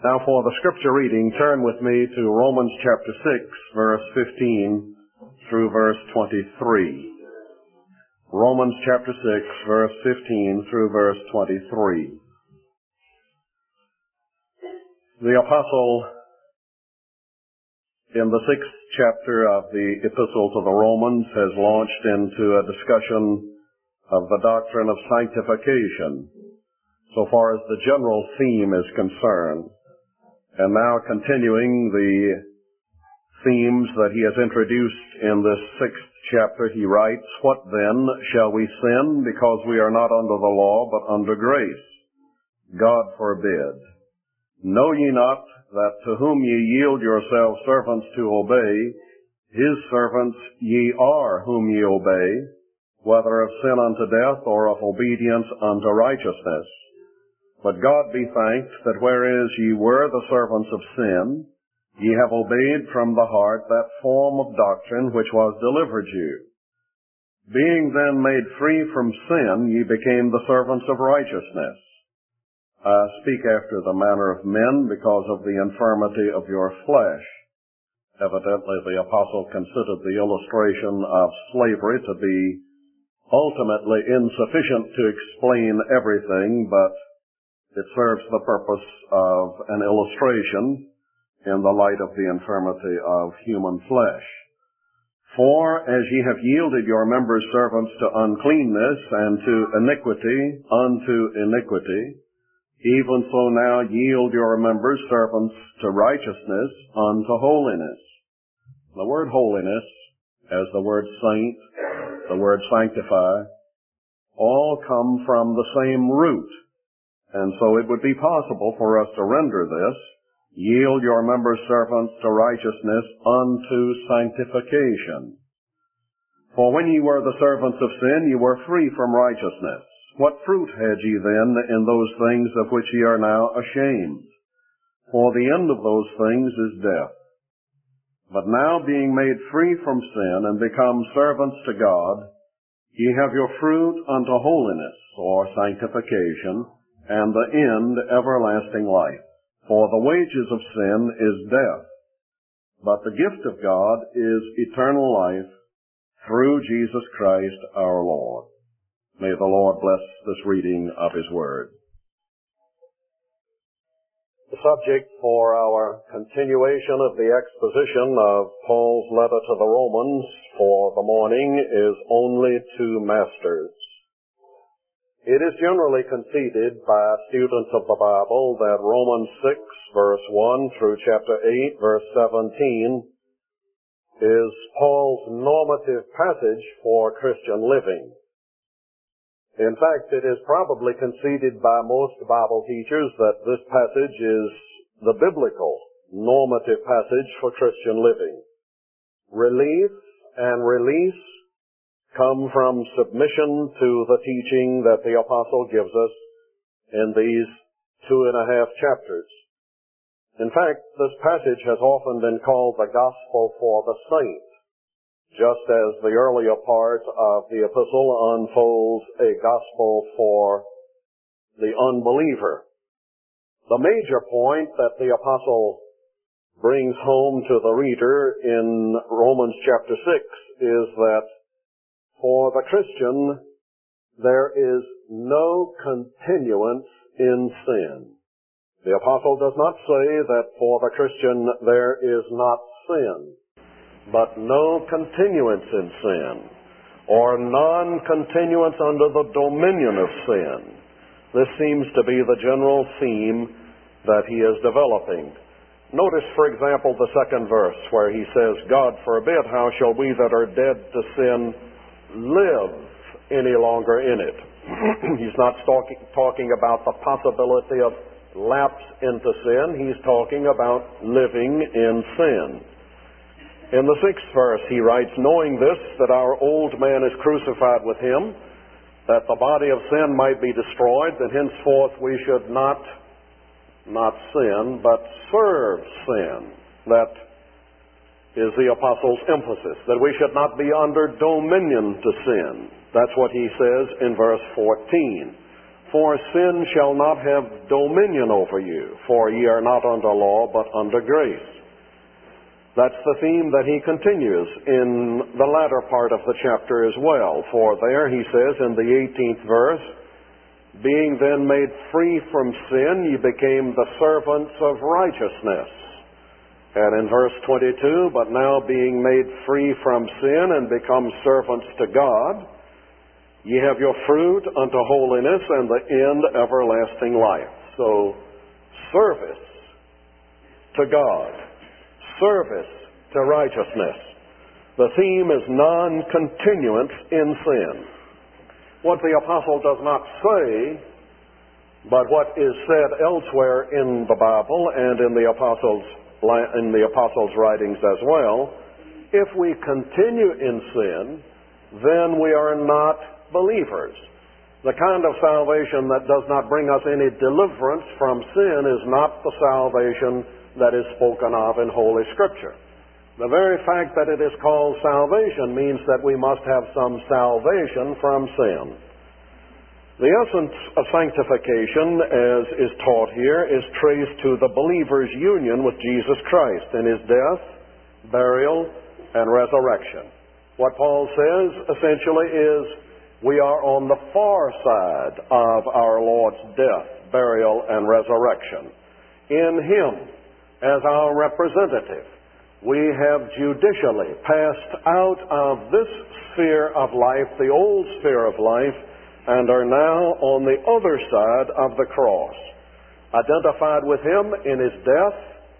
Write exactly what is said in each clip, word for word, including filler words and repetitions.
Now for the scripture reading, turn with me to Romans chapter six, verse fifteen through verse twenty-three. Romans chapter six, verse fifteen through verse twenty-three. The apostle, in the sixth chapter of the Epistle to the Romans, has launched into a discussion of the doctrine of sanctification, so far as the general theme is concerned. And now continuing the themes that he has introduced in this sixth chapter, he writes, "What then? Shall we sin because we are not under the law, but under grace? God forbid. Know ye not that to whom ye yield yourselves servants to obey, his servants ye are whom ye obey, whether of sin unto death or of obedience unto righteousness? But God be thanked that whereas ye were the servants of sin, ye have obeyed from the heart that form of doctrine which was delivered you. Being then made free from sin, ye became the servants of righteousness. I speak after the manner of men because of the infirmity of your flesh." Evidently the apostle considered the illustration of slavery to be ultimately insufficient to explain everything, but it serves the purpose of an illustration in the light of the infirmity of human flesh. "For as ye have yielded your members servants to uncleanness, and to iniquity unto iniquity, even so now yield your members servants to righteousness unto holiness." The word holiness, as the word saint, the word sanctify, all come from the same root. And so it would be possible for us to render this, "Yield your members servants to righteousness unto sanctification." For when ye were the servants of sin, ye were free from righteousness. What fruit had ye then in those things of which ye are now ashamed? For the end of those things is death. But now being made free from sin and become servants to God, ye have your fruit unto holiness, or sanctification, and the end everlasting life. For the wages of sin is death, but the gift of God is eternal life through Jesus Christ our Lord. May the Lord bless this reading of His Word. The subject for our continuation of the exposition of Paul's letter to the Romans for the morning is only two masters. It is generally conceded by students of the Bible that Romans six, verse one through chapter eight, verse seventeen, is Paul's normative passage for Christian living. In fact, it is probably conceded by most Bible teachers that this passage is the biblical normative passage for Christian living. Relief and release come from submission to the teaching that the apostle gives us in these two and a half chapters. In fact, this passage has often been called the gospel for the saint, just as the earlier part of the epistle unfolds a gospel for the unbeliever. The major point that the apostle brings home to the reader in Romans chapter six is that for the Christian, there is no continuance in sin. The apostle does not say that for the Christian there is not sin, but no continuance in sin, or non-continuance under the dominion of sin. This seems to be the general theme that he is developing. Notice, for example, the second verse where he says, "God forbid, how shall we that are dead to sin live any longer in it?" He's not talking, talking about the possibility of lapse into sin. He's talking about living in sin. In the sixth verse he writes, "Knowing this, that our old man is crucified with him, that the body of sin might be destroyed, that henceforth we should not, not sin, but serve sin." That is the apostle's emphasis, that we should not be under dominion to sin. That's what he says in verse fourteen. For sin shall not have dominion over you, for ye are not under law, but under grace. That's the theme that he continues in the latter part of the chapter as well. For there he says in the eighteenth verse, being then made free from sin, ye became the servants of righteousness. And in verse twenty-two, but now being made free from sin and become servants to God, ye have your fruit unto holiness and the end everlasting life. So, service to God, service to righteousness. The theme is non-continuance in sin. What the apostle does not say, but what is said elsewhere in the Bible and in the apostles' in the apostles' writings as well, if we continue in sin, then we are not believers. The kind of salvation that does not bring us any deliverance from sin is not the salvation that is spoken of in Holy Scripture. The very fact that it is called salvation means that we must have some salvation from sin. The essence of sanctification, as is taught here, is traced to the believer's union with Jesus Christ in his death, burial, and resurrection. What Paul says essentially is we are on the far side of our Lord's death, burial, and resurrection. In him, as our representative, we have judicially passed out of this sphere of life, the old sphere of life, and are now on the other side of the cross, identified with him in his death,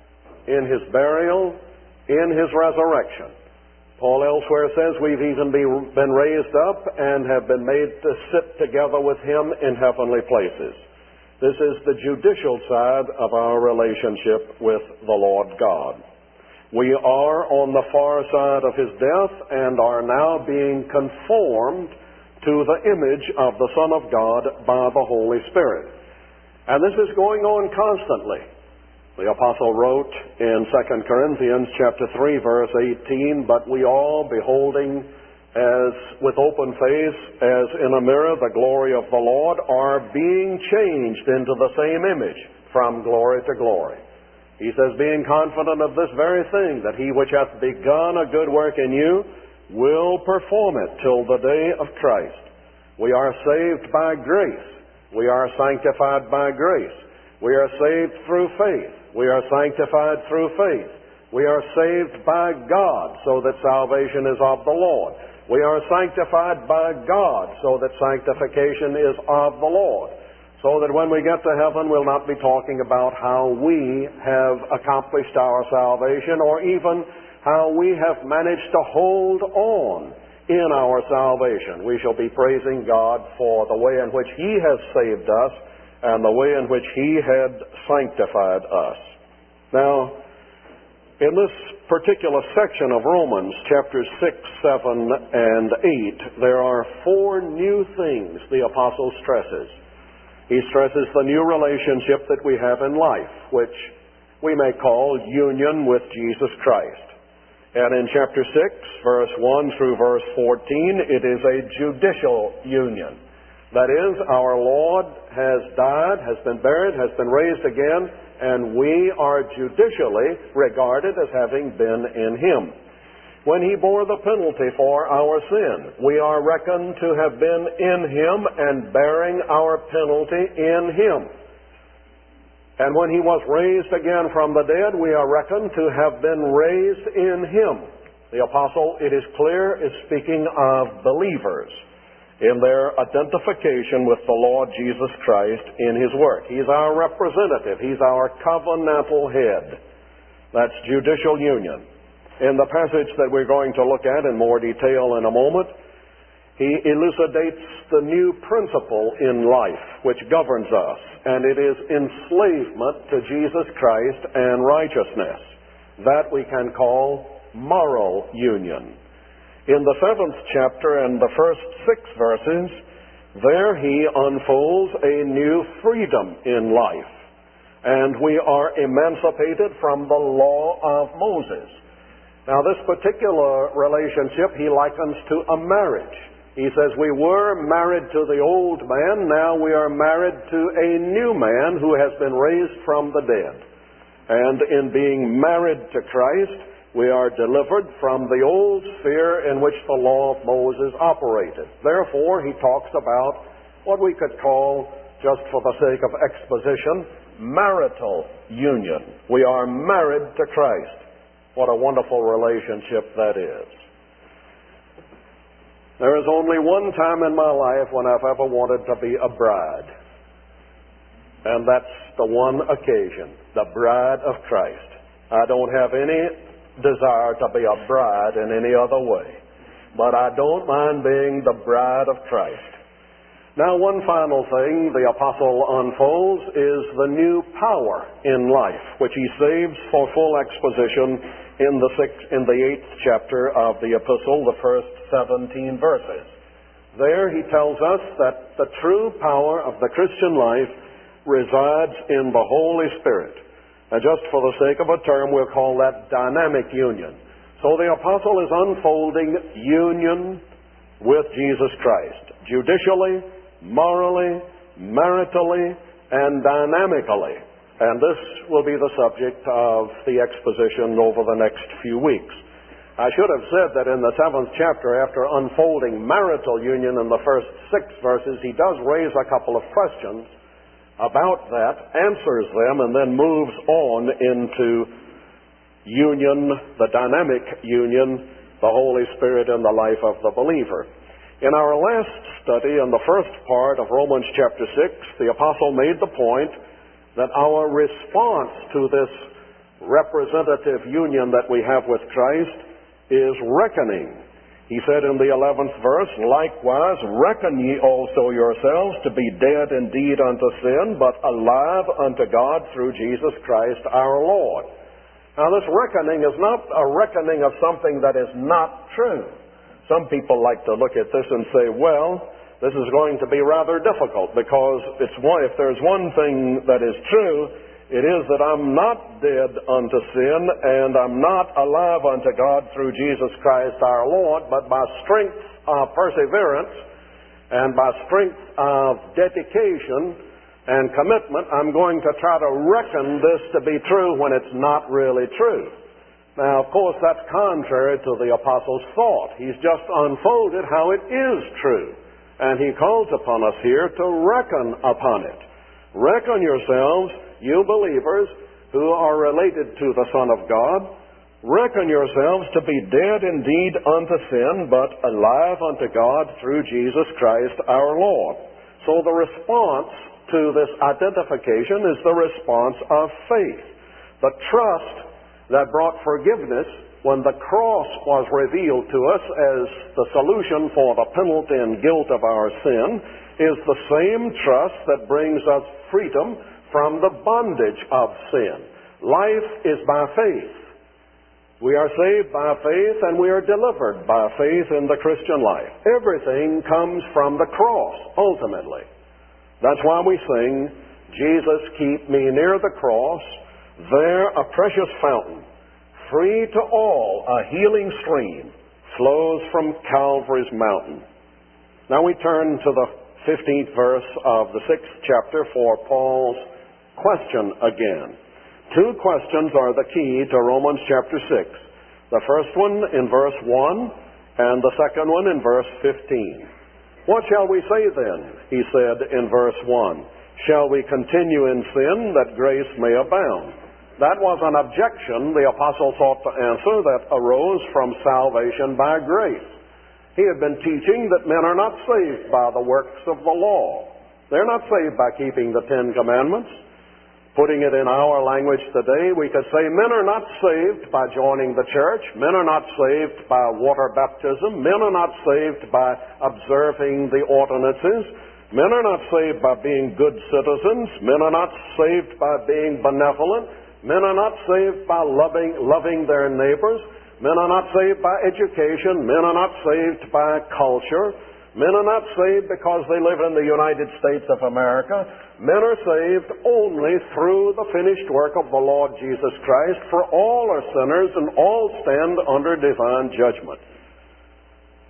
in his burial, in his resurrection. Paul elsewhere says we've even be, been raised up and have been made to sit together with him in heavenly places. This is the judicial side of our relationship with the Lord God. We are on the far side of his death and are now being conformed to the image of the Son of God by the Holy Spirit. And this is going on constantly. The apostle wrote in Second Corinthians chapter three, verse eighteen, but we all, beholding as with open face, as in a mirror, the glory of the Lord, are being changed into the same image from glory to glory. He says, being confident of this very thing, that he which hath begun a good work in you will perform it till the day of Christ. We are saved by grace. We are sanctified by grace. We are saved through faith. We are sanctified through faith. We are saved by God so that salvation is of the Lord. We are sanctified by God so that sanctification is of the Lord. So that when we get to heaven, we'll not be talking about how we have accomplished our salvation or even how we have managed to hold on in our salvation. We shall be praising God for the way in which he has saved us and the way in which he had sanctified us. Now, in this particular section of Romans, chapters six, seven, and eight, there are four new things the apostle stresses. He stresses the new relationship that we have in life, which we may call union with Jesus Christ. And in chapter six, verse one through verse fourteen, it is a judicial union. That is, our Lord has died, has been buried, has been raised again, and we are judicially regarded as having been in him. When he bore the penalty for our sin, we are reckoned to have been in him and bearing our penalty in him. And when he was raised again from the dead, we are reckoned to have been raised in him. The apostle, it is clear, is speaking of believers in their identification with the Lord Jesus Christ in his work. He's our representative. He's our covenantal head. That's judicial union. In the passage that we're going to look at in more detail in a moment, he elucidates the new principle in life which governs us, and it is enslavement to Jesus Christ and righteousness. That we can call moral union. In the seventh chapter and the first six verses, there he unfolds a new freedom in life, and we are emancipated from the law of Moses. Now, this particular relationship he likens to a marriage. He says, we were married to the old man, now we are married to a new man who has been raised from the dead. And in being married to Christ, we are delivered from the old sphere in which the law of Moses operated. Therefore, he talks about what we could call, just for the sake of exposition, marital union. We are married to Christ. What a wonderful relationship that is. There is only one time in my life when I've ever wanted to be a bride. And that's the one occasion, the bride of Christ. I don't have any desire to be a bride in any other way. But I don't mind being the bride of Christ. Now, one final thing the apostle unfolds is the new power in life, which he saves for full exposition in the sixth, in the eighth chapter of the epistle, the first seventeen verses. There he tells us that the true power of the Christian life resides in the Holy Spirit. And just for the sake of a term, we'll call that dynamic union. So the apostle is unfolding union with Jesus Christ, judicially, morally, maritally, and dynamically. And this will be the subject of the exposition over the next few weeks. I should have said that in the seventh chapter, after unfolding marital union in the first six verses, he does raise a couple of questions about that, answers them, and then moves on into union, the dynamic union, the Holy Spirit in the life of the believer. In our last study, in the first part of Romans chapter six, the apostle made the point that our response to this representative union that we have with Christ is reckoning. He said in the eleventh verse, likewise, reckon ye also yourselves to be dead indeed unto sin, but alive unto God through Jesus Christ our Lord. Now, this reckoning is not a reckoning of something that is not true. Some people like to look at this and say, well, this is going to be rather difficult because it's one, if there's one thing that is true, it is that I'm not dead unto sin and I'm not alive unto God through Jesus Christ our Lord, but by strength of perseverance and by strength of dedication and commitment, I'm going to try to reckon this to be true when it's not really true. Now, of course, that's contrary to the apostle's thought. He's just unfolded how it is true. And he calls upon us here to reckon upon it. Reckon yourselves, you believers who are related to the Son of God, reckon yourselves to be dead indeed unto sin, but alive unto God through Jesus Christ our Lord. So the response to this identification is the response of faith. The trust that brought forgiveness when the cross was revealed to us as the solution for the penalty and guilt of our sin is the same trust that brings us freedom from the bondage of sin. Life is by faith. We are saved by faith and we are delivered by faith in the Christian life. Everything comes from the cross, ultimately. That's why we sing, Jesus, keep me near the cross, there a precious fountain, free to all, a healing stream, flows from Calvary's mountain. Now we turn to the fifteenth verse of the sixth chapter for Paul's question again. Two questions are the key to Romans chapter six. The first one in verse one, and the second one in verse fifteen. What shall we say then, he said in verse one? Shall we continue in sin that grace may abound? That was an objection the apostle sought to answer that arose from salvation by grace. He had been teaching that men are not saved by the works of the law. They're not saved by keeping the Ten Commandments. Putting it in our language today, we could say men are not saved by joining the church. Men are not saved by water baptism. Men are not saved by observing the ordinances. Men are not saved by being good citizens. Men are not saved by being benevolent. Men are not saved by loving, loving their neighbors. Men are not saved by education. Men are not saved by culture. Men are not saved because they live in the United States of America. Men are saved only through the finished work of the Lord Jesus Christ, for all are sinners and all stand under divine judgment.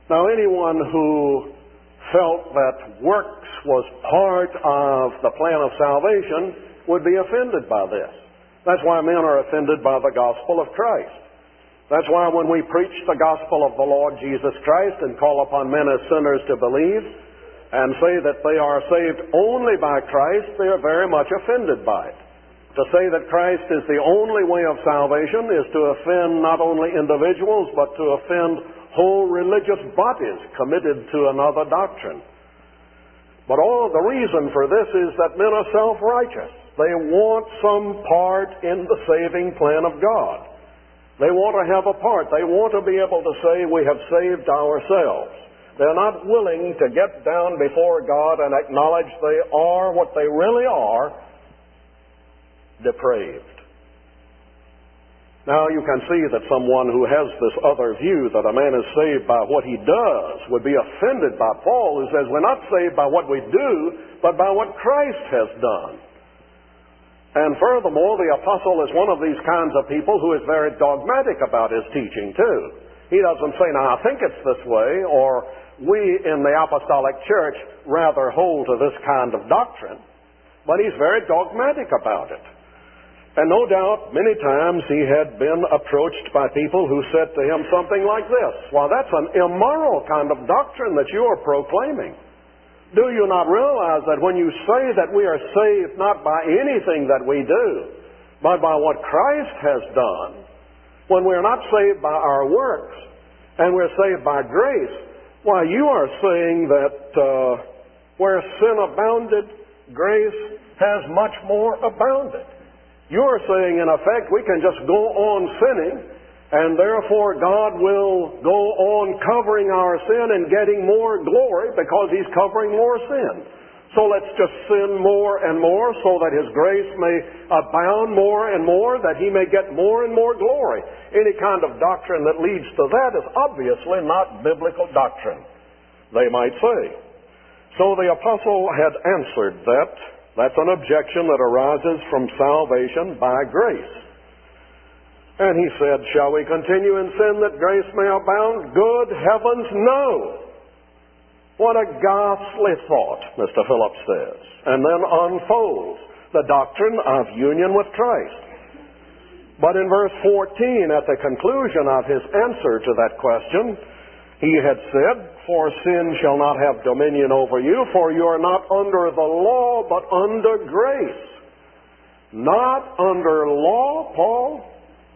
Now, anyone who felt that works was part of the plan of salvation would be offended by this. That's why men are offended by the gospel of Christ. That's why when we preach the gospel of the Lord Jesus Christ and call upon men as sinners to believe and say that they are saved only by Christ, they are very much offended by it. To say that Christ is the only way of salvation is to offend not only individuals, but to offend whole religious bodies committed to another doctrine. But all the reason for this is that men are self-righteous. They want some part in the saving plan of God. They want to have a part. They want to be able to say, we have saved ourselves. They're not willing to get down before God and acknowledge they are what they really are, depraved. Now you can see that someone who has this other view that a man is saved by what he does would be offended by Paul, who says we're not saved by what we do, but by what Christ has done. And furthermore, the apostle is one of these kinds of people who is very dogmatic about his teaching too. He doesn't say, now I think it's this way, or we in the apostolic church rather hold to this kind of doctrine, but he's very dogmatic about it. And no doubt, many times he had been approached by people who said to him something like this, well, that's an immoral kind of doctrine that you are proclaiming. Do you not realize that when you say that we are saved not by anything that we do, but by what Christ has done, when we're not saved by our works, and we're saved by grace, why, you are saying that uh, where sin abounded, grace has much more abounded. You are saying, in effect, we can just go on sinning, and therefore God will go on covering our sin and getting more glory because He's covering more sin. So let's just sin more and more so that His grace may abound more and more, that He may get more and more glory. Any kind of doctrine that leads to that is obviously not biblical doctrine, they might say. So the apostle had answered that. That's an objection that arises from salvation by grace. And he said, shall we continue in sin that grace may abound? Good heavens, no! What a ghastly thought, Mister Phillips says, and then unfolds the doctrine of union with Christ. But in verse fourteen, at the conclusion of his answer to that question, he had said, for sin shall not have dominion over you, for you are not under the law, but under grace. Not under law, Paul?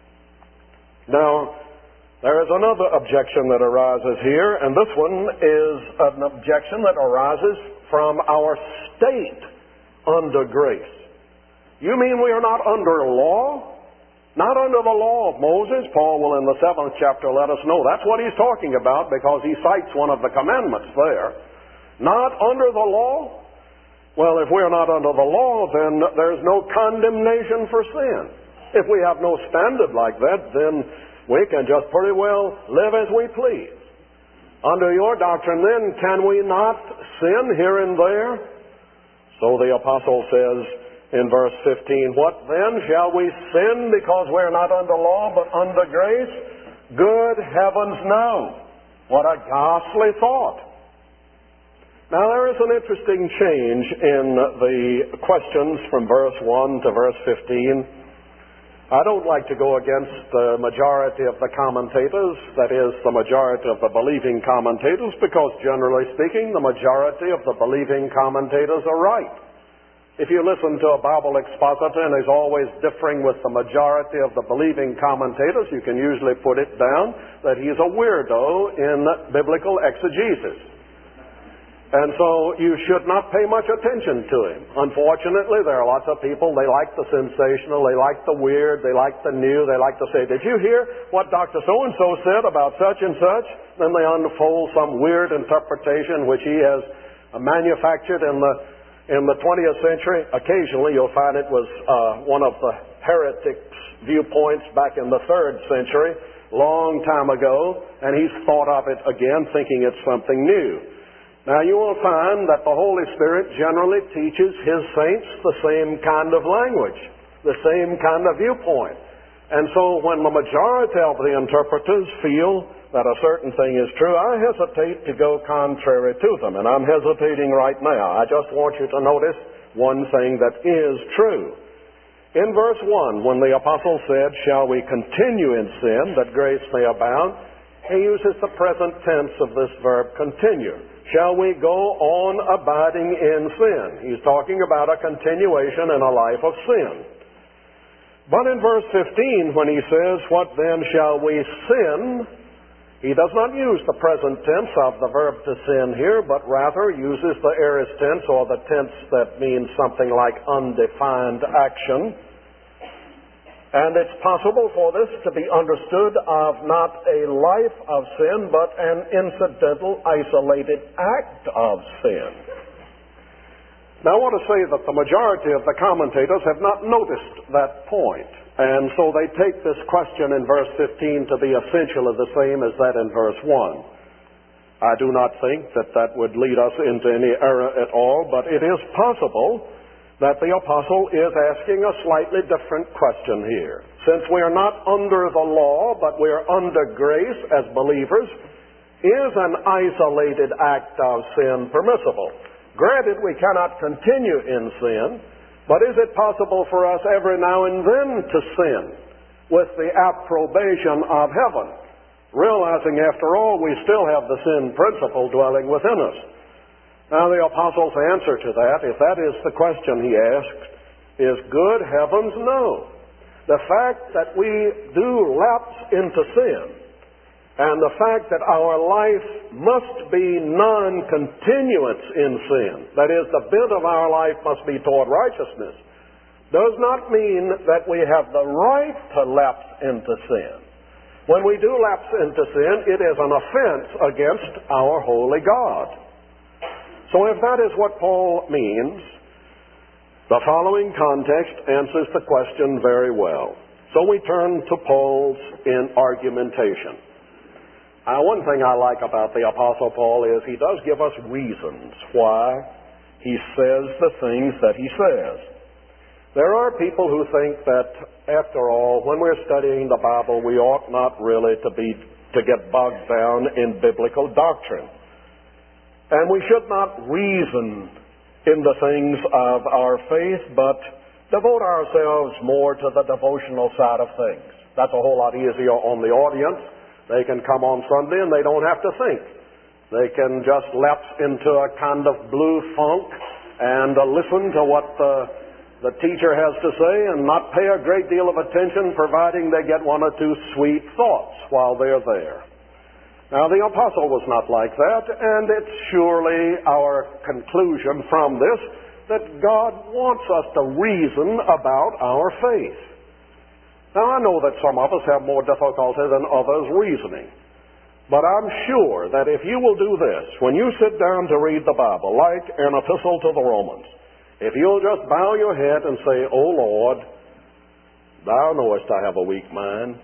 Now, there is another objection that arises here, and this one is an objection that arises from our state under grace. You mean we are not under law? Not under the law of Moses? Paul will in the seventh chapter let us know that's what he's talking about, because he cites one of the commandments there. Not under the law? Well, if we're not under the law, then there's no condemnation for sin. If we have no standard like that, then we can just pretty well live as we please. Under your doctrine, then, can we not sin here and there? So the apostle says in verse fifteen, what then? Shall we sin because we're not under law but under grace? Good heavens, no. What a ghastly thought. Now there is an interesting change in the questions from verse one to verse fifteen. I don't like to go against the majority of the commentators, that is, the majority of the believing commentators, because generally speaking, the majority of the believing commentators are right. If you listen to a Bible expositor and he's always differing with the majority of the believing commentators, you can usually put it down that he's a weirdo in biblical exegesis. And so you should not pay much attention to him. Unfortunately, there are lots of people, they like the sensational, they like the weird, they like the new, they like to say, did you hear what Doctor So-and-so said about such and such? Then they unfold some weird interpretation which he has manufactured in the in the twentieth century. Occasionally you'll find it was uh, one of the heretics' viewpoints back in the third century, long time ago, and he's thought of it again thinking it's something new. Now you will find that the Holy Spirit generally teaches His saints the same kind of language, the same kind of viewpoint. And so when the majority of the interpreters feel that a certain thing is true, I hesitate to go contrary to them, and I'm hesitating right now. I just want you to notice one thing that is true. In verse one, when the apostle said, "Shall we continue in sin, that grace may abound?" he uses the present tense of this verb, continue. Shall we go on abiding in sin? He's talking about a continuation in a life of sin. But in verse fifteen, when he says, "What then shall we sin?" he does not use the present tense of the verb to sin here, but rather uses the aorist tense, or the tense that means something like undefined action. And it's possible for this to be understood of not a life of sin, but an incidental, isolated act of sin. Now, I want to say that the majority of the commentators have not noticed that point, and so they take this question in verse fifteen to be essentially the same as that in verse one. I do not think that that would lead us into any error at all, but it is possible that the apostle is asking a slightly different question here. Since we are not under the law, but we are under grace as believers, is an isolated act of sin permissible? Granted, we cannot continue in sin, but is it possible for us every now and then to sin with the approbation of heaven, realizing after all we still have the sin principle dwelling within us? Now, the apostle's answer to that, if that is the question he asked, is good heavens, no. The fact that we do lapse into sin, and the fact that our life must be non-continuance in sin, that is, the bent of our life must be toward righteousness, does not mean that we have the right to lapse into sin. When we do lapse into sin, it is an offense against our holy God. So if that is what Paul means, the following context answers the question very well. So we turn to Paul's in argumentation. Now, one thing I like about the Apostle Paul is he does give us reasons why he says the things that he says. There are people who think that, after all, when we're studying the Bible, we ought not really to be to get bogged down in biblical doctrine. And we should not reason in the things of our faith, but devote ourselves more to the devotional side of things. That's a whole lot easier on the audience. They can come on Sunday and they don't have to think. They can just lapse into a kind of blue funk and uh, listen to what the, the teacher has to say and not pay a great deal of attention, providing they get one or two sweet thoughts while they're there. Now, the apostle was not like that, and it's surely our conclusion from this that God wants us to reason about our faith. Now, I know that some of us have more difficulty than others reasoning, but I'm sure that if you will do this, when you sit down to read the Bible, like an epistle to the Romans, if you'll just bow your head and say, "O Lord, thou knowest I have a weak mind.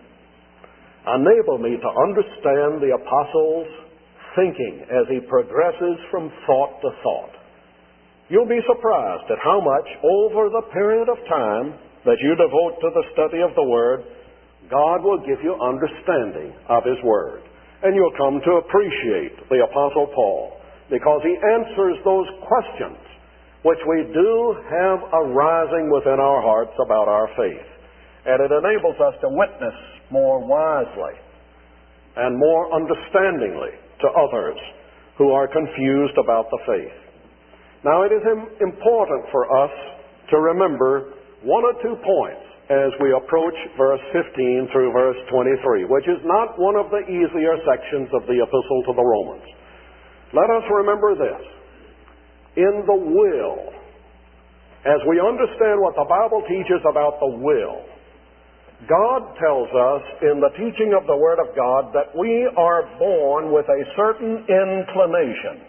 Enable me to understand the apostle's thinking as he progresses from thought to thought." You'll be surprised at how much, over the period of time that you devote to the study of the Word, God will give you understanding of His Word. And you'll come to appreciate the Apostle Paul, because he answers those questions which we do have arising within our hearts about our faith. And it enables us to witness more wisely and more understandingly to others who are confused about the faith. Now, it is important for us to remember one or two points as we approach verse fifteen through verse twenty-three, which is not one of the easier sections of the Epistle to the Romans. Let us remember this. In the will, as we understand what the Bible teaches about the will, God tells us in the teaching of the Word of God that we are born with a certain inclination.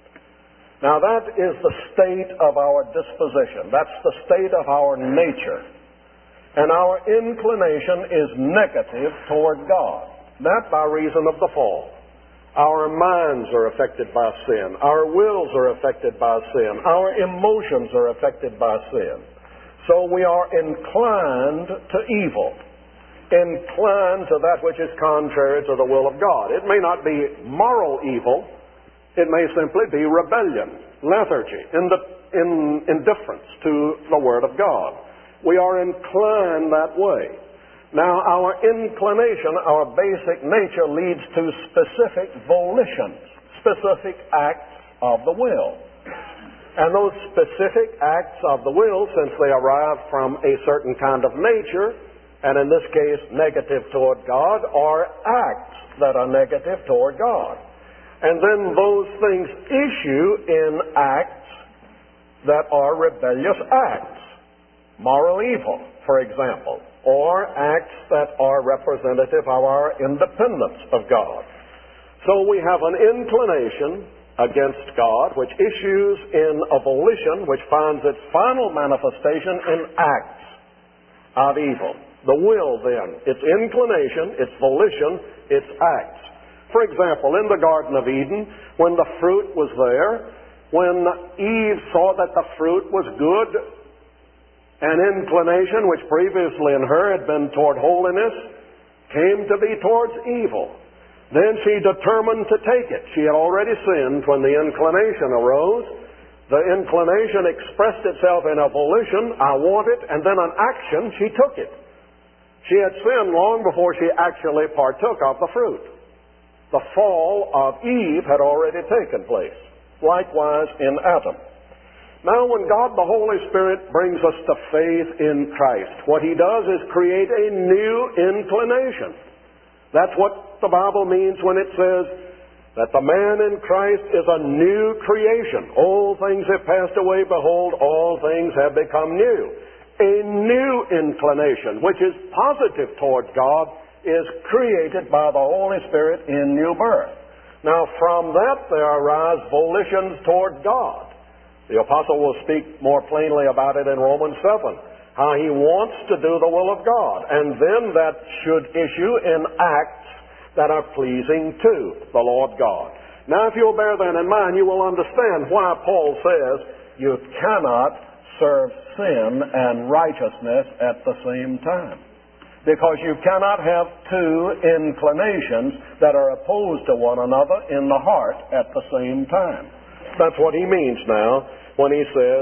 Now, that is the state of our disposition. That's the state of our nature. And our inclination is negative toward God. That by reason of the fall. Our minds are affected by sin. Our wills are affected by sin. Our emotions are affected by sin. So we are inclined to evil. incline to that which is contrary to the will of God. It may not be moral evil. It may simply be rebellion, lethargy, ind- in, indifference to the Word of God. We are inclined that way. Now, our inclination, our basic nature leads to specific volitions, specific acts of the will. And those specific acts of the will, since they arise from a certain kind of nature, and in this case negative toward God, are acts that are negative toward God. And then those things issue in acts that are rebellious acts, moral evil, for example, or acts that are representative of our independence of God. So we have an inclination against God, which issues in a volition which finds its final manifestation in acts of evil. The will, then, its inclination, its volition, its acts. For example, in the Garden of Eden, when the fruit was there, when Eve saw that the fruit was good, an inclination which previously in her had been toward holiness came to be towards evil. Then she determined to take it. She had already sinned when the inclination arose. The inclination expressed itself in a volition, I want it, and then an action, she took it. She had sinned long before she actually partook of the fruit. The fall of Eve had already taken place. Likewise in Adam. Now when God the Holy Spirit brings us to faith in Christ, what He does is create a new inclination. That's what the Bible means when it says that the man in Christ is a new creation. Old things have passed away, behold, all things have become new. A new inclination, which is positive toward God, is created by the Holy Spirit in new birth. Now from that there arise volitions toward God. The Apostle will speak more plainly about it in Romans seven, how he wants to do the will of God. And then that should issue in acts that are pleasing to the Lord God. Now if you'll bear that in mind, you will understand why Paul says you cannot serve sin and righteousness at the same time. Because you cannot have two inclinations that are opposed to one another in the heart at the same time. That's what he means now when he says,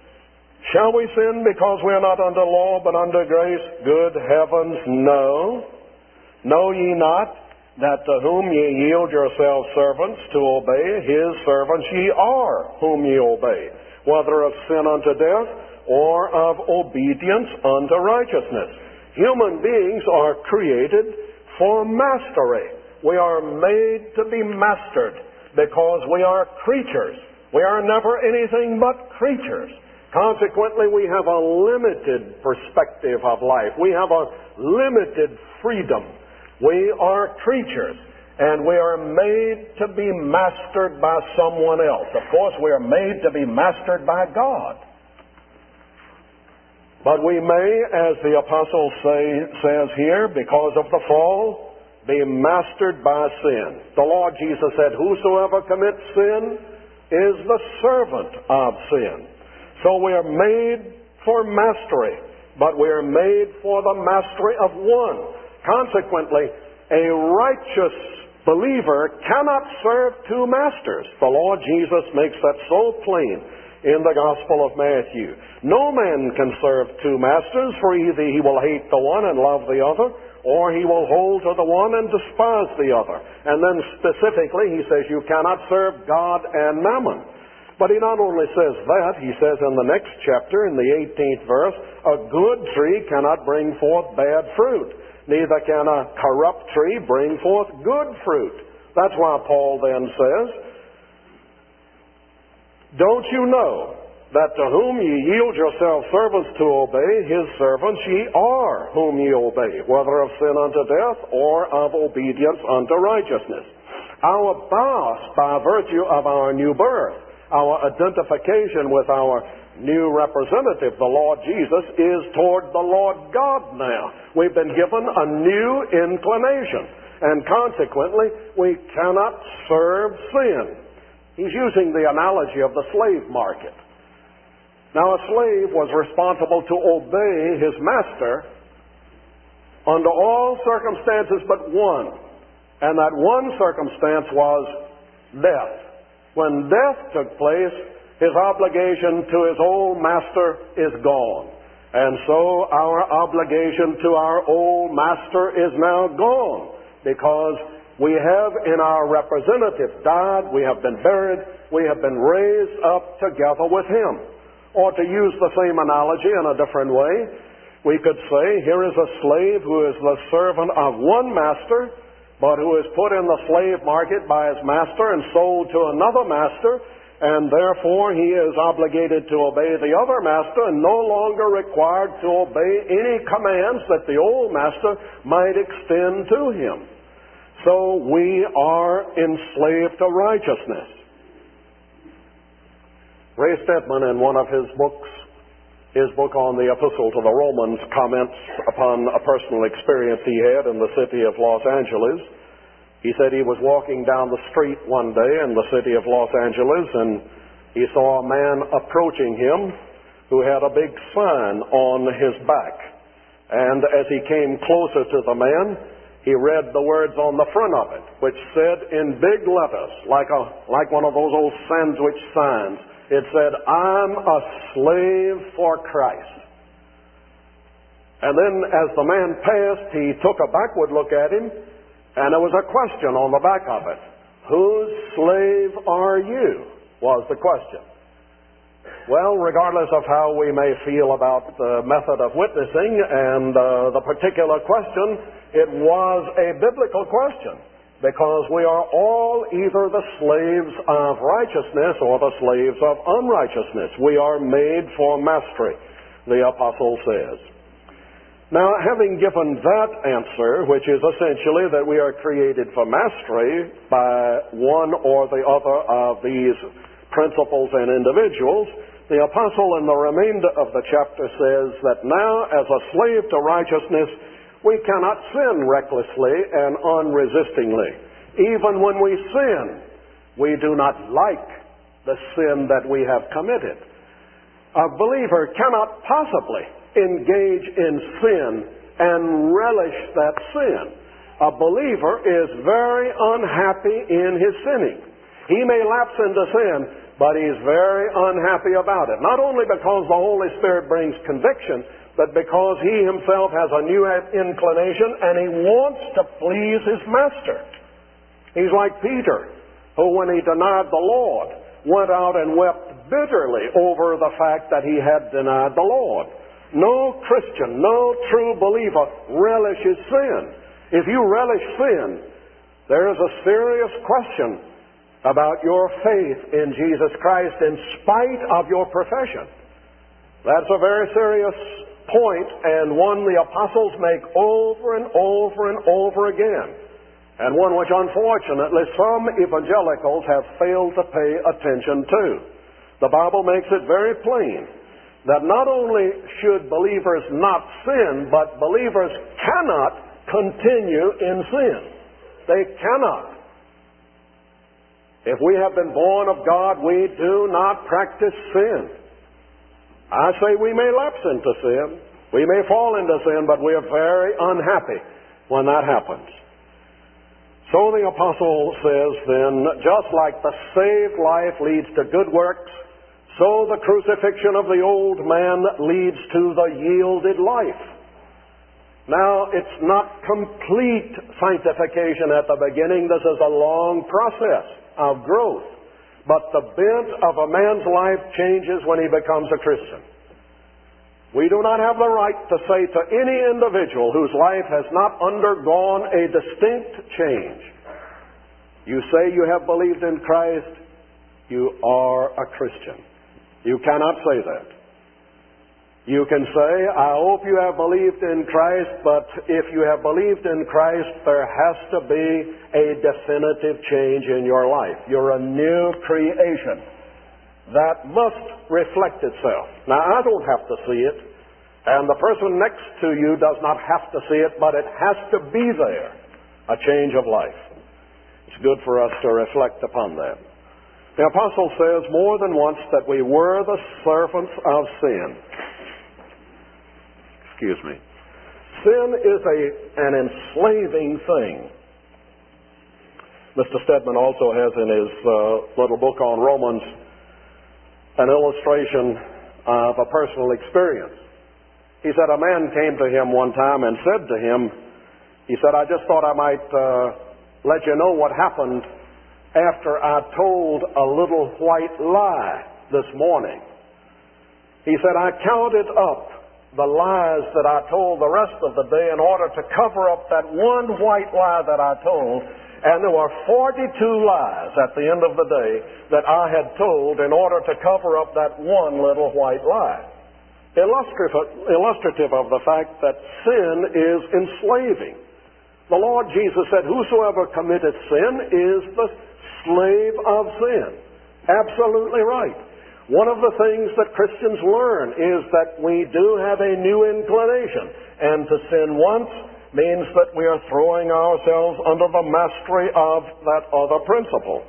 shall we sin because we are not under law but under grace? Good heavens, no. Know ye not that to whom ye yield yourselves servants to obey, his servants ye are whom ye obey, whether of sin unto death or of obedience unto righteousness. Human beings are created for mastery. We are made to be mastered because we are creatures. We are never anything but creatures. Consequently, we have a limited perspective of life. We have a limited freedom. We are creatures, and we are made to be mastered by someone else. Of course, we are made to be mastered by God. But we may, as the apostle say, says here, because of the fall, be mastered by sin. The Lord Jesus said, whosoever commits sin is the servant of sin. So we are made for mastery, but we are made for the mastery of one. Consequently, a righteous believer cannot serve two masters. The Lord Jesus makes that so plain in the Gospel of Matthew. No man can serve two masters, for either he will hate the one and love the other, or he will hold to the one and despise the other. And then specifically he says you cannot serve God and mammon. But he not only says that, he says in the next chapter, in the eighteenth verse, a good tree cannot bring forth bad fruit, neither can a corrupt tree bring forth good fruit. That's why Paul then says, don't you know that to whom ye yield yourselves servants to obey, his servants ye are whom ye obey, whether of sin unto death or of obedience unto righteousness. Our boss, by virtue of our new birth, our identification with our new representative, the Lord Jesus, is toward the Lord God now. We've been given a new inclination, and consequently, we cannot serve sin. He's using the analogy of the slave market. Now, a slave was responsible to obey his master under all circumstances but one. And that one circumstance was death. When death took place, his obligation to his old master is gone. And so our obligation to our old master is now gone, because we have in our representative died, we have been buried, we have been raised up together with him. Or to use the same analogy in a different way, we could say, here is a slave who is the servant of one master, but who is put in the slave market by his master and sold to another master, and therefore he is obligated to obey the other master and no longer required to obey any commands that the old master might extend to him. So we are enslaved to righteousness. Ray Stedman, in one of his books, his book on the Epistle to the Romans, comments upon a personal experience he had in the city of Los Angeles. He said he was walking down the street one day in the city of Los Angeles, and he saw a man approaching him who had a big sign on his back. And as he came closer to the man, he read the words on the front of it, which said in big letters, like a like one of those old sandwich signs, it said, "I'm a slave for Christ." And then as the man passed, he took a backward look at him, and there was a question on the back of it. "Whose slave are you?" was the question. Well, regardless of how we may feel about the method of witnessing and uh, the particular question, it was a biblical question, because we are all either the slaves of righteousness or the slaves of unrighteousness. We are made for mastery, the apostle says. Now, having given that answer, which is essentially that we are created for mastery by one or the other of these principles and individuals, the apostle in the remainder of the chapter says that now, as a slave to righteousness, we cannot sin recklessly and unresistingly. Even when we sin, we do not like the sin that we have committed. A believer cannot possibly engage in sin and relish that sin. A believer is very unhappy in his sinning. He may lapse into sin, but he's very unhappy about it. Not only because the Holy Spirit brings conviction, but because he himself has a new inclination and he wants to please his master. He's like Peter, who when he denied the Lord, went out and wept bitterly over the fact that he had denied the Lord. No Christian, no true believer relishes sin. If you relish sin, there is a serious question about your faith in Jesus Christ in spite of your profession. That's a very serious point, and one the apostles make over and over and over again, and one which unfortunately some evangelicals have failed to pay attention to. The Bible makes it very plain that not only should believers not sin, but believers cannot continue in sin. They cannot. If we have been born of God, we do not practice sin. I say we may lapse into sin, we may fall into sin, but we are very unhappy when that happens. So the apostle says then, just like the saved life leads to good works, so the crucifixion of the old man leads to the yielded life. Now, it's not complete sanctification at the beginning. This is a long process of growth. But the bent of a man's life changes when he becomes a Christian. We do not have the right to say to any individual whose life has not undergone a distinct change, you say you have believed in Christ, you are a Christian. You cannot say that. You can say, I hope you have believed in Christ, but if you have believed in Christ, there has to be a definitive change in your life. You're a new creation. That must reflect itself. Now, I don't have to see it, and the person next to you does not have to see it, but it has to be there, a change of life. It's good for us to reflect upon that. The apostle says more than once that we were the servants of sin. Excuse me. Sin is a, an enslaving thing. Mister Stedman also has in his uh, little book on Romans an illustration of a personal experience. He said a man came to him one time and said to him, he said, I just thought I might uh, let you know what happened after I told a little white lie this morning. He said, I counted up the lies that I told the rest of the day in order to cover up that one white lie that I told, and there were forty-two lies at the end of the day that I had told in order to cover up that one little white lie. Illustrative, illustrative of the fact that sin is enslaving. The Lord Jesus said, whosoever committeth sin is the slave of sin. Absolutely right. One of the things that Christians learn is that we do have a new inclination, and to sin once means that we are throwing ourselves under the mastery of that other principle.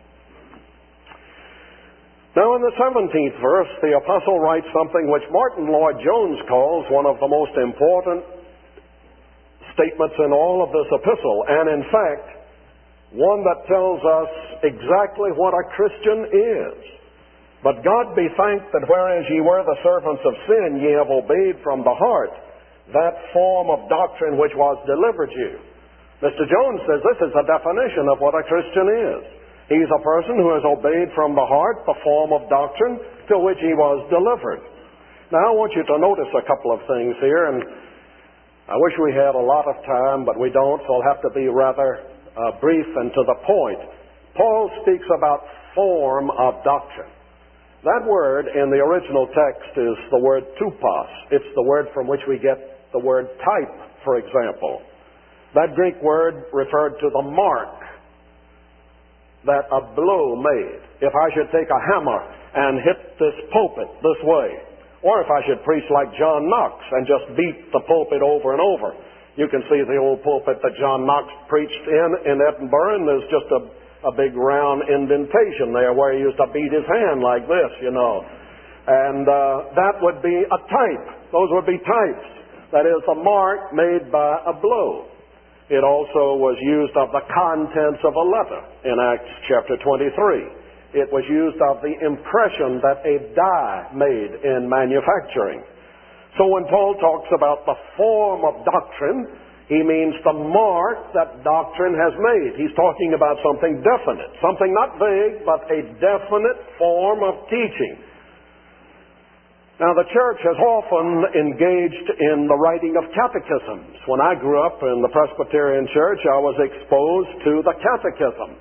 Now in the seventeenth verse, the apostle writes something which Martin Lloyd-Jones calls one of the most important statements in all of this epistle, and in fact, one that tells us exactly what a Christian is. But God be thanked that whereas ye were the servants of sin, ye have obeyed from the heart that form of doctrine which was delivered you. Mister Jones says this is a definition of what a Christian is. He's a person who has obeyed from the heart the form of doctrine to which he was delivered. Now I want you to notice a couple of things here, and I wish we had a lot of time, but we don't, so I'll have to be rather uh, brief and to the point. Paul speaks about form of doctrine. That word in the original text is the word tupos. It's the word from which we get the word type, for example. That Greek word referred to the mark that a blow made. If I should take a hammer and hit this pulpit this way, or if I should preach like John Knox and just beat the pulpit over and over. You can see the old pulpit that John Knox preached in in Edinburgh, and there's just a a big round indentation there where he used to beat his hand like this, you know. And uh, that would be a type. Those would be types. That is a mark made by a blow. It also was used of the contents of a letter in Acts chapter twenty-three. It was used of the impression that a die made in manufacturing. So when Paul talks about the form of doctrine, he means the mark that doctrine has made. He's talking about something definite, something not vague, but a definite form of teaching. Now, the church has often engaged in the writing of catechisms. When I grew up in the Presbyterian Church, I was exposed to the catechism.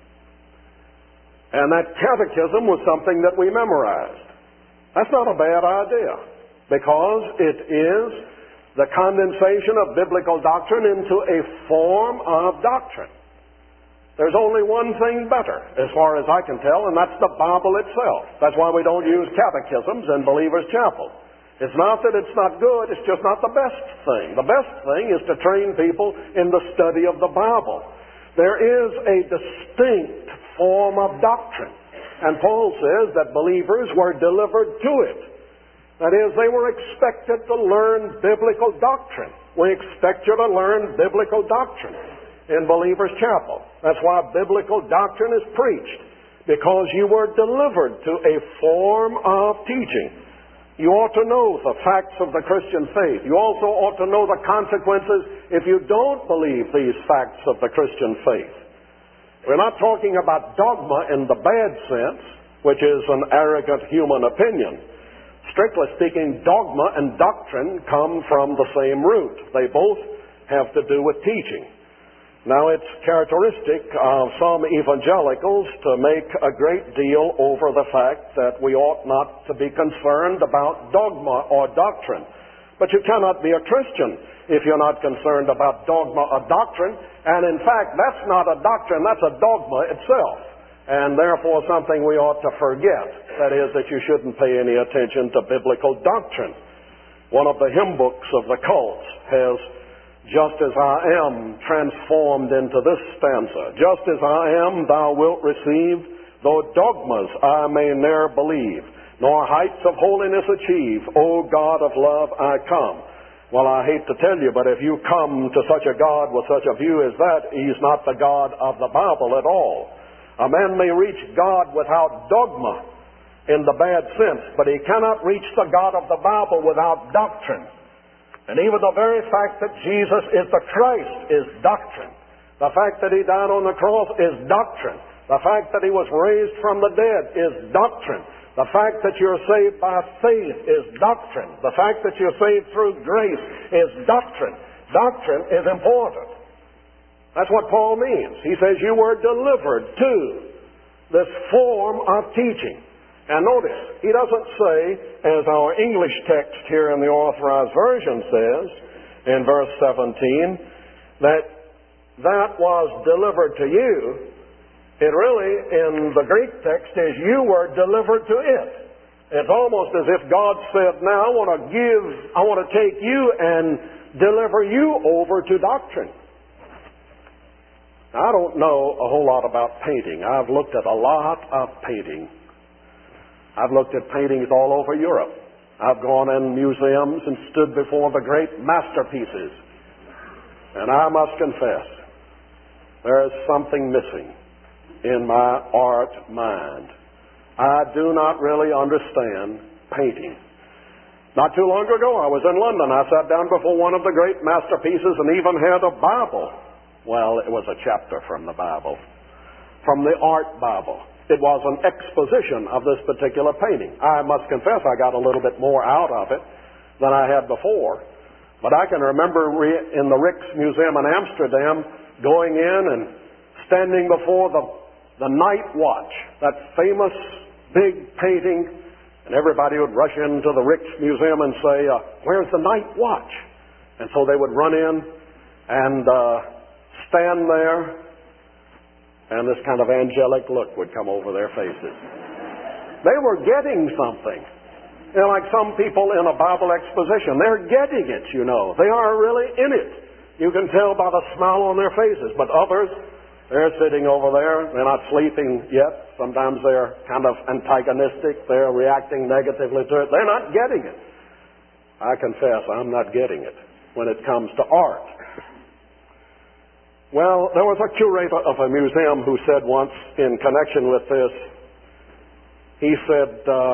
And that catechism was something that we memorized. That's not a bad idea, because it is the condensation of biblical doctrine into a form of doctrine. There's only one thing better, as far as I can tell, and that's the Bible itself. That's why we don't use catechisms in Believers' Chapel. It's not that it's not good, it's just not the best thing. The best thing is to train people in the study of the Bible. There is a distinct form of doctrine, and Paul says that believers were delivered to it. That is, they were expected to learn biblical doctrine. We expect you to learn biblical doctrine in Believers' Chapel. That's why biblical doctrine is preached, because you were delivered to a form of teaching. You ought to know the facts of the Christian faith. You also ought to know the consequences if you don't believe these facts of the Christian faith. We're not talking about dogma in the bad sense, which is an arrogant human opinion. Strictly speaking, dogma and doctrine come from the same root. They both have to do with teaching. Now, it's characteristic of some evangelicals to make a great deal over the fact that we ought not to be concerned about dogma or doctrine. But you cannot be a Christian if you're not concerned about dogma or doctrine. And in fact, that's not a doctrine, that's a dogma itself. And therefore something we ought to forget. That is, that you shouldn't pay any attention to biblical doctrine. One of the hymn books of the cults has "Just as I am" transformed into this stanza. Just as I am thou wilt receive, though dogmas I may ne'er believe, nor heights of holiness achieve, O God of love, I come. Well, I hate to tell you, but if you come to such a God with such a view as that, He's not the God of the Bible at all. A man may reach God without dogma in the bad sense, but he cannot reach the God of the Bible without doctrine. And even the very fact that Jesus is the Christ is doctrine. The fact that He died on the cross is doctrine. The fact that He was raised from the dead is doctrine. The fact that you're saved by faith is doctrine. The fact that you're saved through grace is doctrine. Doctrine is important. That's what Paul means. He says you were delivered to this form of teaching. And notice, he doesn't say, as our English text here in the Authorized Version says, in verse seventeen, that that was delivered to you. It really, in the Greek text, is you were delivered to it. It's almost as if God said, now I want to give, I want to take you and deliver you over to doctrine. I don't know a whole lot about painting. I've looked at a lot of painting. I've looked at paintings all over Europe. I've gone in museums and stood before the great masterpieces. And I must confess, there is something missing in my art mind. I do not really understand painting. Not too long ago, I was in London. I sat down before one of the great masterpieces and even had a Bible. Well, it was a chapter from the Bible, from the Art Bible. It was an exposition of this particular painting. I must confess I got a little bit more out of it than I had before. But I can remember in the Rijksmuseum in Amsterdam going in and standing before the, the Night Watch, that famous big painting, and everybody would rush into the Rijksmuseum and say, uh, where's the Night Watch? And so they would run in and uh, stand there, and this kind of angelic look would come over their faces. They were getting something. You know, like some people in a Bible exposition, they're getting it, you know. They are really in it. You can tell by the smile on their faces. But others, they're sitting over there. They're not sleeping yet. Sometimes they're kind of antagonistic. They're reacting negatively to it. They're not getting it. I confess, I'm not getting it when it comes to art. Well, there was a curator of a museum who said once in connection with this, he said, uh,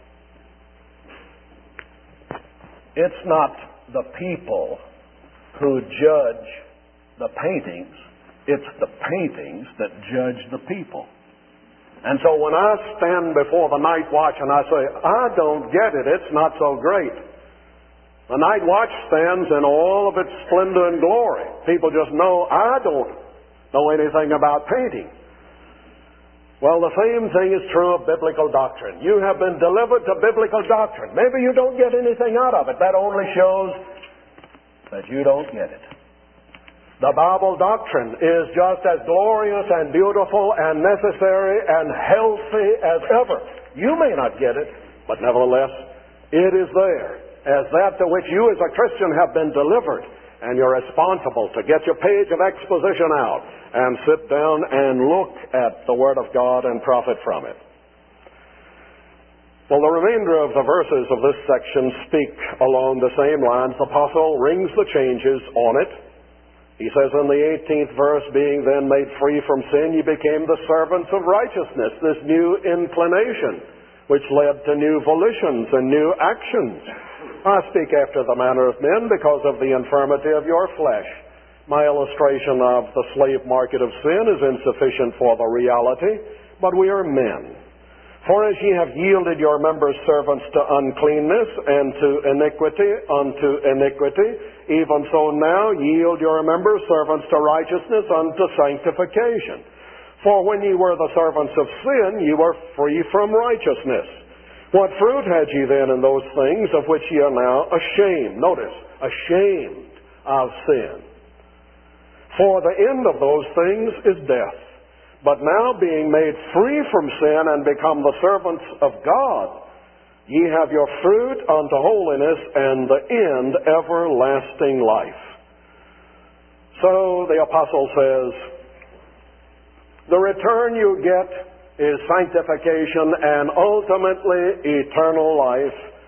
it's not the people who judge the paintings, it's the paintings that judge the people. And so when I stand before the Night Watch and I say, I don't get it, it's not so great. The Night Watch stands in all of its splendor and glory. People just know I don't know anything about painting. Well, the same thing is true of biblical doctrine. You have been delivered to biblical doctrine. Maybe you don't get anything out of it. That only shows that you don't get it. The Bible doctrine is just as glorious and beautiful and necessary and healthy as ever. You may not get it, but nevertheless, it is there as that to which you as a Christian have been delivered, and you're responsible to get your page of exposition out and sit down and look at the Word of God and profit from it. Well, the remainder of the verses of this section speak along the same lines. The apostle rings the changes on it. He says in the eighteenth verse, being then made free from sin, ye became the servants of righteousness, this new inclination, which led to new volitions and new actions. I speak after the manner of men because of the infirmity of your flesh. My illustration of the slave market of sin is insufficient for the reality, but we are men. For as ye have yielded your members servants to uncleanness and to iniquity unto iniquity, even so now yield your members servants to righteousness unto sanctification. For when ye were the servants of sin, ye were free from righteousness. What fruit had ye then in those things of which ye are now ashamed? Notice, ashamed of sin. For the end of those things is death. But now being made free from sin and become the servants of God, ye have your fruit unto holiness and the end everlasting life. So the apostle says, the return you get is sanctification and ultimately eternal life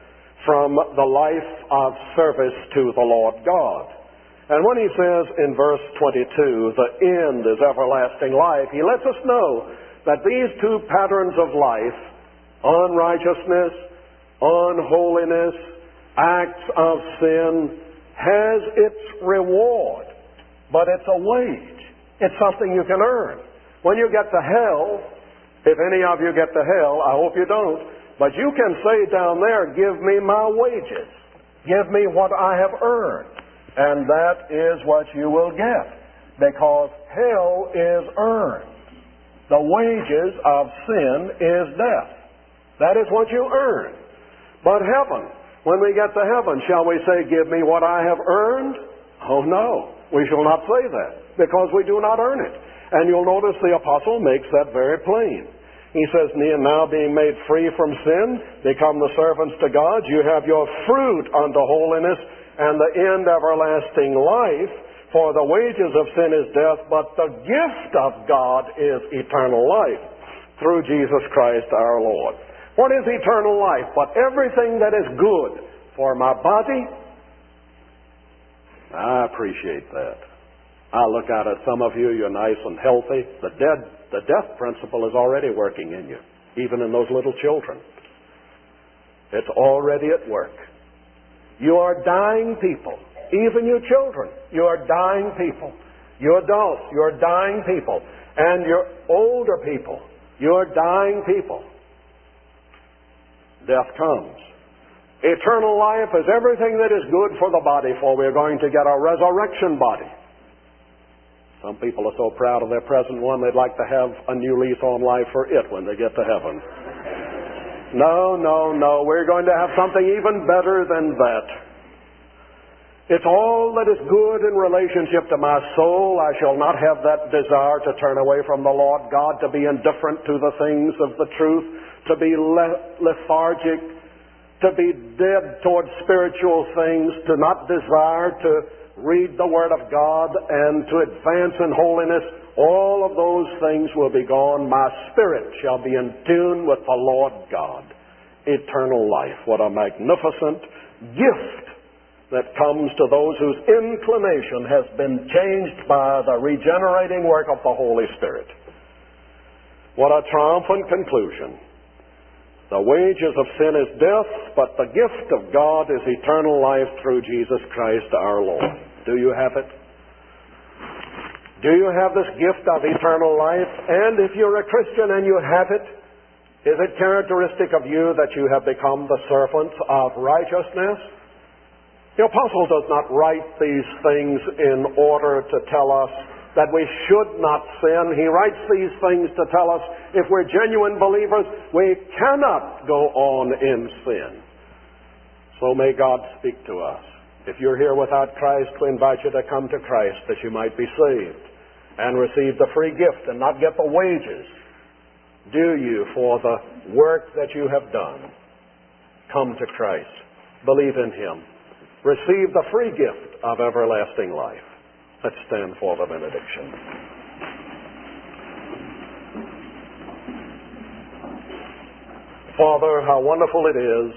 from the life of service to the Lord God. And when he says in verse twenty-two, the end is everlasting life, he lets us know that these two patterns of life, unrighteousness, unholiness, acts of sin, has its reward. But it's a wage. It's something you can earn. When you get to hell, if any of you get to hell, I hope you don't, but you can say down there, give me my wages. Give me what I have earned. And that is what you will get. Because hell is earned. The wages of sin is death. That is what you earn. But heaven, when we get to heaven, shall we say, give me what I have earned? Oh no, we shall not say that, because we do not earn it. And you'll notice the apostle makes that very plain. He says, now being made free from sin, become the servants to God, you have your fruit unto holiness, and the end everlasting life. For the wages of sin is death, but the gift of God is eternal life through Jesus Christ our Lord. What is eternal life? But everything that is good for my body. I appreciate that. I look out at some of you, you're nice and healthy. The dead, the death principle is already working in you, even in those little children. It's already at work. You are dying people. Even you children, you are dying people. You adults, you are dying people. And your older people, you are dying people. Death comes. Eternal life is everything that is good for the body, for we're going to get a resurrection body. Some people are so proud of their present one, they'd like to have a new lease on life for it when they get to heaven. No, no, no. We're going to have something even better than that. It's all that is good in relationship to my soul. I shall not have that desire to turn away from the Lord God, to be indifferent to the things of the truth, to be lethargic, to be dead towards spiritual things, to not desire to read the Word of God and to advance in holiness. All of those things will be gone. My spirit shall be in tune with the Lord God. Eternal life. What a magnificent gift that comes to those whose inclination has been changed by the regenerating work of the Holy Spirit. What a triumphant conclusion. The wages of sin is death, but the gift of God is eternal life through Jesus Christ our Lord. Do you have it? Do you have this gift of eternal life? And if you're a Christian and you have it, is it characteristic of you that you have become the servants of righteousness? The apostle does not write these things in order to tell us that we should not sin. He writes these things to tell us if we're genuine believers, we cannot go on in sin. So may God speak to us. If you're here without Christ, we invite you to come to Christ that you might be saved and receive the free gift and not get the wages due you for the work that you have done. Come to Christ. Believe in Him. Receive the free gift of everlasting life. Let's stand for the benediction. Father, how wonderful it is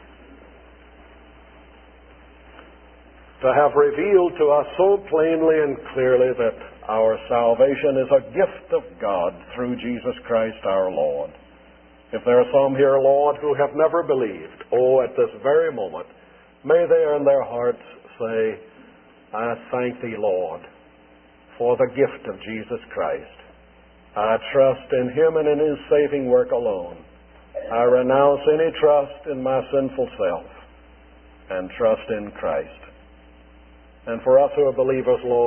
to have revealed to us so plainly and clearly that our salvation is a gift of God through Jesus Christ our Lord. If there are some here, Lord, who have never believed, oh, at this very moment, may they in their hearts say, I thank Thee, Lord, for the gift of Jesus Christ. I trust in Him and in His saving work alone. I renounce any trust in my sinful self and trust in Christ. And for us who are believers, Lord,